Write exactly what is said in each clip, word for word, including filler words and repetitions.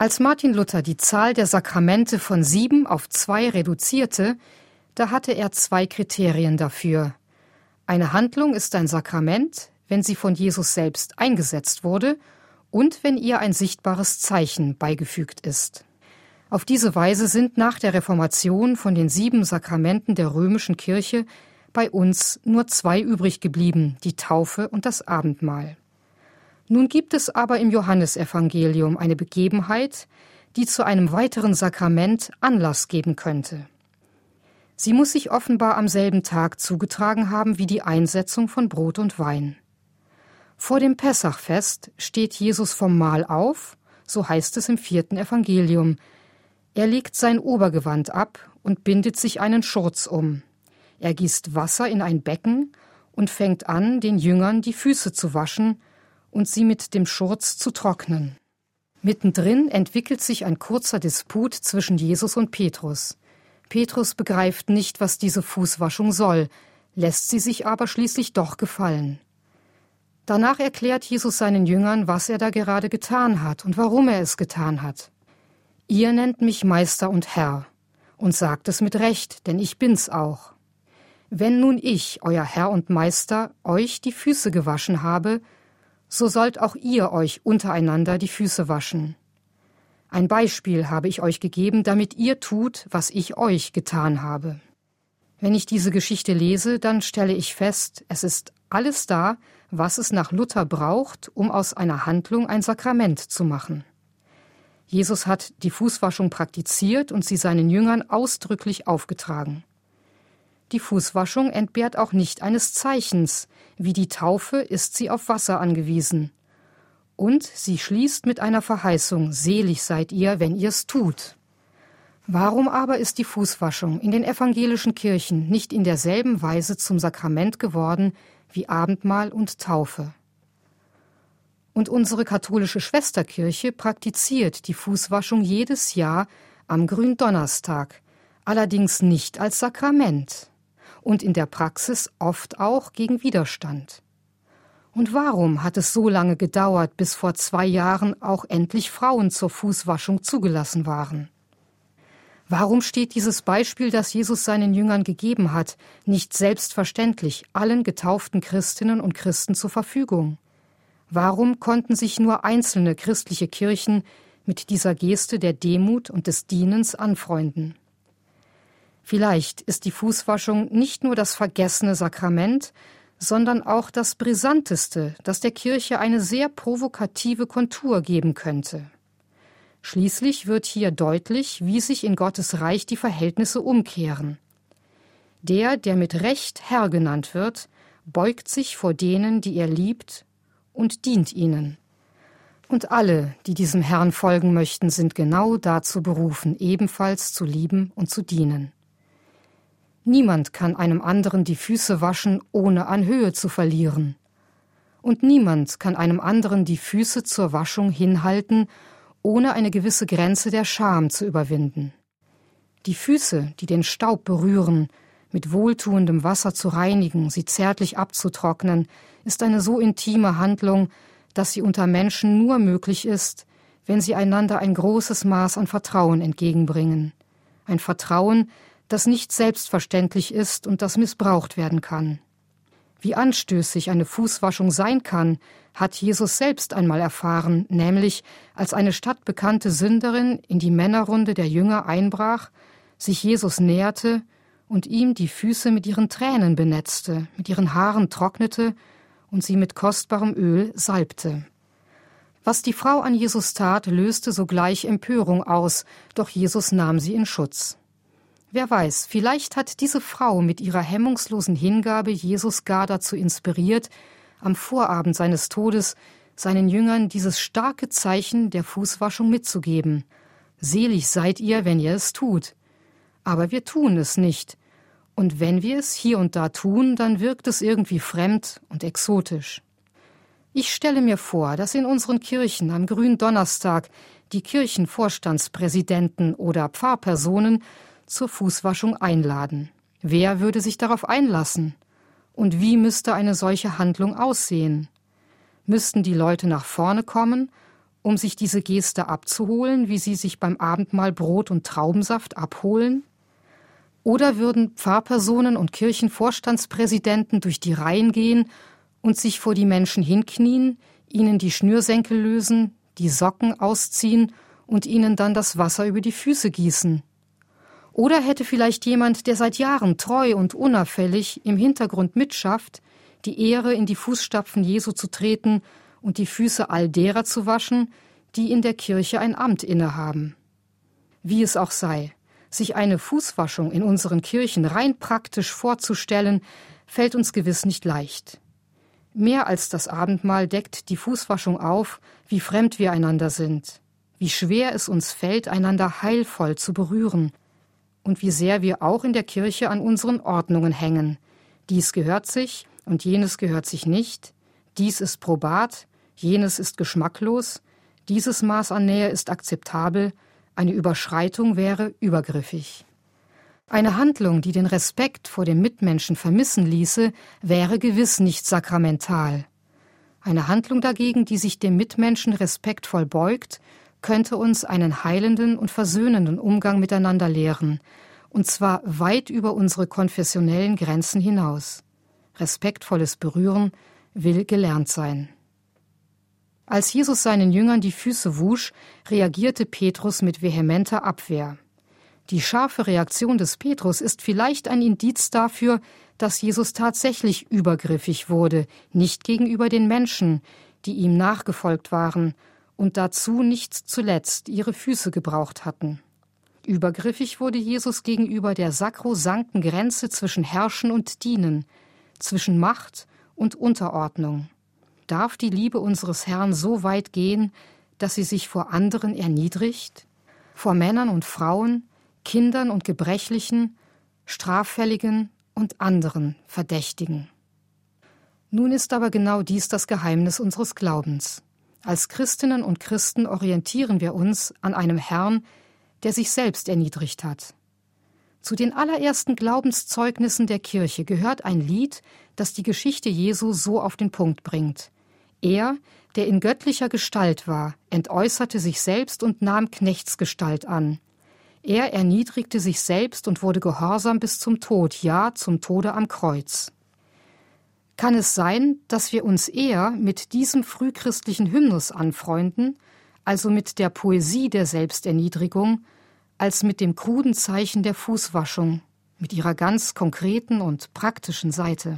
Als Martin Luther die Zahl der Sakramente von sieben auf zwei reduzierte, da hatte er zwei Kriterien dafür. Eine Handlung ist ein Sakrament, wenn sie von Jesus selbst eingesetzt wurde und wenn ihr ein sichtbares Zeichen beigefügt ist. Auf diese Weise sind nach der Reformation von den sieben Sakramenten der römischen Kirche bei uns nur zwei übrig geblieben, die Taufe und das Abendmahl. Nun gibt es aber im Johannesevangelium eine Begebenheit, die zu einem weiteren Sakrament Anlass geben könnte. Sie muss sich offenbar am selben Tag zugetragen haben wie die Einsetzung von Brot und Wein. Vor dem Pessachfest steht Jesus vom Mahl auf, so heißt es im vierten Evangelium. Er legt sein Obergewand ab und bindet sich einen Schurz um. Er gießt Wasser in ein Becken und fängt an, den Jüngern die Füße zu waschen und sie mit dem Schurz zu trocknen. Mittendrin entwickelt sich ein kurzer Disput zwischen Jesus und Petrus. Petrus begreift nicht, was diese Fußwaschung soll, lässt sie sich aber schließlich doch gefallen. Danach erklärt Jesus seinen Jüngern, was er da gerade getan hat und warum er es getan hat. Ihr nennt mich Meister und Herr und sagt es mit Recht, denn ich bin's auch. Wenn nun ich, euer Herr und Meister, euch die Füße gewaschen habe, so sollt auch ihr euch untereinander die Füße waschen. Ein Beispiel habe ich euch gegeben, damit ihr tut, was ich euch getan habe. Wenn ich diese Geschichte lese, dann stelle ich fest, es ist alles da, was es nach Luther braucht, um aus einer Handlung ein Sakrament zu machen. Jesus hat die Fußwaschung praktiziert und sie seinen Jüngern ausdrücklich aufgetragen. Die Fußwaschung entbehrt auch nicht eines Zeichens. Wie die Taufe ist sie auf Wasser angewiesen. Und sie schließt mit einer Verheißung, selig seid ihr, wenn ihr's tut. Warum aber ist die Fußwaschung in den evangelischen Kirchen nicht in derselben Weise zum Sakrament geworden wie Abendmahl und Taufe? Und unsere katholische Schwesterkirche praktiziert die Fußwaschung jedes Jahr am Gründonnerstag, allerdings nicht als Sakrament. Und in der Praxis oft auch gegen Widerstand. Und warum hat es so lange gedauert, bis vor zwei Jahren auch endlich Frauen zur Fußwaschung zugelassen waren? Warum steht dieses Beispiel, das Jesus seinen Jüngern gegeben hat, nicht selbstverständlich allen getauften Christinnen und Christen zur Verfügung? Warum konnten sich nur einzelne christliche Kirchen mit dieser Geste der Demut und des Dienens anfreunden? Vielleicht ist die Fußwaschung nicht nur das vergessene Sakrament, sondern auch das Brisanteste, das der Kirche eine sehr provokative Kontur geben könnte. Schließlich wird hier deutlich, wie sich in Gottes Reich die Verhältnisse umkehren. Der, der mit Recht Herr genannt wird, beugt sich vor denen, die er liebt, und dient ihnen. Und alle, die diesem Herrn folgen möchten, sind genau dazu berufen, ebenfalls zu lieben und zu dienen. Niemand kann einem anderen die Füße waschen, ohne an Höhe zu verlieren. Und niemand kann einem anderen die Füße zur Waschung hinhalten, ohne eine gewisse Grenze der Scham zu überwinden. Die Füße, die den Staub berühren, mit wohltuendem Wasser zu reinigen, sie zärtlich abzutrocknen, ist eine so intime Handlung, dass sie unter Menschen nur möglich ist, wenn sie einander ein großes Maß an Vertrauen entgegenbringen. Ein Vertrauen, das nicht selbstverständlich ist und das missbraucht werden kann. Wie anstößig eine Fußwaschung sein kann, hat Jesus selbst einmal erfahren, nämlich als eine stadtbekannte Sünderin in die Männerrunde der Jünger einbrach, sich Jesus näherte und ihm die Füße mit ihren Tränen benetzte, mit ihren Haaren trocknete und sie mit kostbarem Öl salbte. Was die Frau an Jesus tat, löste sogleich Empörung aus, doch Jesus nahm sie in Schutz. Wer weiß, vielleicht hat diese Frau mit ihrer hemmungslosen Hingabe Jesus gar dazu inspiriert, am Vorabend seines Todes seinen Jüngern dieses starke Zeichen der Fußwaschung mitzugeben. Selig seid ihr, wenn ihr es tut. Aber wir tun es nicht. Und wenn wir es hier und da tun, dann wirkt es irgendwie fremd und exotisch. Ich stelle mir vor, dass in unseren Kirchen am Gründonnerstag die Kirchenvorstandspräsidenten oder Pfarrpersonen zur Fußwaschung einladen. Wer würde sich darauf einlassen? Und wie müsste eine solche Handlung aussehen? Müssten die Leute nach vorne kommen um sich diese Geste abzuholen, wie sie sich beim Abendmahl Brot und Traubensaft abholen? Oder würden Pfarrpersonen und Kirchenvorstandspräsidenten durch die Reihen gehen und sich vor die Menschen hinknien, ihnen die Schnürsenkel lösen, die Socken ausziehen und ihnen dann das Wasser über die Füße gießen? Oder hätte vielleicht jemand, der seit Jahren treu und unauffällig im Hintergrund mitschafft, die Ehre, in die Fußstapfen Jesu zu treten und die Füße all derer zu waschen, die in der Kirche ein Amt innehaben? Wie es auch sei, sich eine Fußwaschung in unseren Kirchen rein praktisch vorzustellen, fällt uns gewiss nicht leicht. Mehr als das Abendmahl deckt die Fußwaschung auf, wie fremd wir einander sind, wie schwer es uns fällt, einander heilvoll zu berühren, und wie sehr wir auch in der Kirche an unseren Ordnungen hängen. Dies gehört sich und jenes gehört sich nicht, dies ist probat, jenes ist geschmacklos, dieses Maß an Nähe ist akzeptabel, eine Überschreitung wäre übergriffig. Eine Handlung, die den Respekt vor dem Mitmenschen vermissen ließe, wäre gewiss nicht sakramental. Eine Handlung dagegen, die sich dem Mitmenschen respektvoll beugt, könnte uns einen heilenden und versöhnenden Umgang miteinander lehren, und zwar weit über unsere konfessionellen Grenzen hinaus. Respektvolles Berühren will gelernt sein. Als Jesus seinen Jüngern die Füße wusch, reagierte Petrus mit vehementer Abwehr. Die scharfe Reaktion des Petrus ist vielleicht ein Indiz dafür, dass Jesus tatsächlich übergriffig wurde, nicht gegenüber den Menschen, die ihm nachgefolgt waren und dazu nicht zuletzt ihre Füße gebraucht hatten. Übergriffig wurde Jesus gegenüber der sakrosankten Grenze zwischen Herrschen und Dienen, zwischen Macht und Unterordnung. Darf die Liebe unseres Herrn so weit gehen, dass sie sich vor anderen erniedrigt? Vor Männern und Frauen, Kindern und Gebrechlichen, Straffälligen und anderen Verdächtigen. Nun ist aber genau dies das Geheimnis unseres Glaubens. Als Christinnen und Christen orientieren wir uns an einem Herrn, der sich selbst erniedrigt hat. Zu den allerersten Glaubenszeugnissen der Kirche gehört ein Lied, das die Geschichte Jesu so auf den Punkt bringt. Er, der in göttlicher Gestalt war, entäußerte sich selbst und nahm Knechtsgestalt an. Er erniedrigte sich selbst und wurde gehorsam bis zum Tod, ja, zum Tode am Kreuz. Kann es sein, dass wir uns eher mit diesem frühchristlichen Hymnus anfreunden, also mit der Poesie der Selbsterniedrigung, als mit dem kruden Zeichen der Fußwaschung, mit ihrer ganz konkreten und praktischen Seite?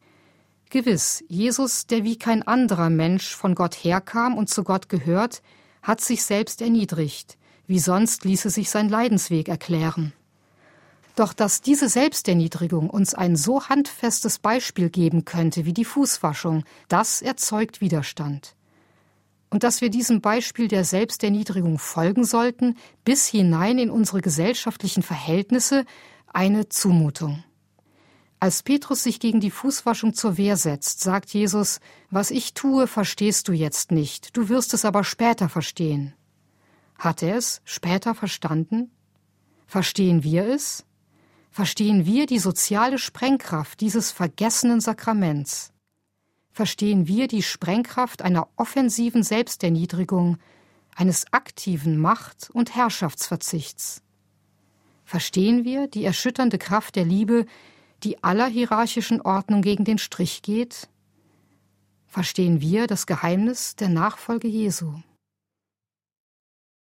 Gewiss, Jesus, der wie kein anderer Mensch von Gott herkam und zu Gott gehört, hat sich selbst erniedrigt. Wie sonst ließe sich sein Leidensweg erklären. Doch dass diese Selbsterniedrigung uns ein so handfestes Beispiel geben könnte wie die Fußwaschung, das erzeugt Widerstand. Und dass wir diesem Beispiel der Selbsterniedrigung folgen sollten, bis hinein in unsere gesellschaftlichen Verhältnisse, eine Zumutung. Als Petrus sich gegen die Fußwaschung zur Wehr setzt, sagt Jesus: Was ich tue, verstehst du jetzt nicht, du wirst es aber später verstehen. Hat er es später verstanden? Verstehen wir es? Verstehen wir die soziale Sprengkraft dieses vergessenen Sakraments? Verstehen wir die Sprengkraft einer offensiven Selbsterniedrigung, eines aktiven Macht- und Herrschaftsverzichts? Verstehen wir die erschütternde Kraft der Liebe, die aller hierarchischen Ordnung gegen den Strich geht? Verstehen wir das Geheimnis der Nachfolge Jesu?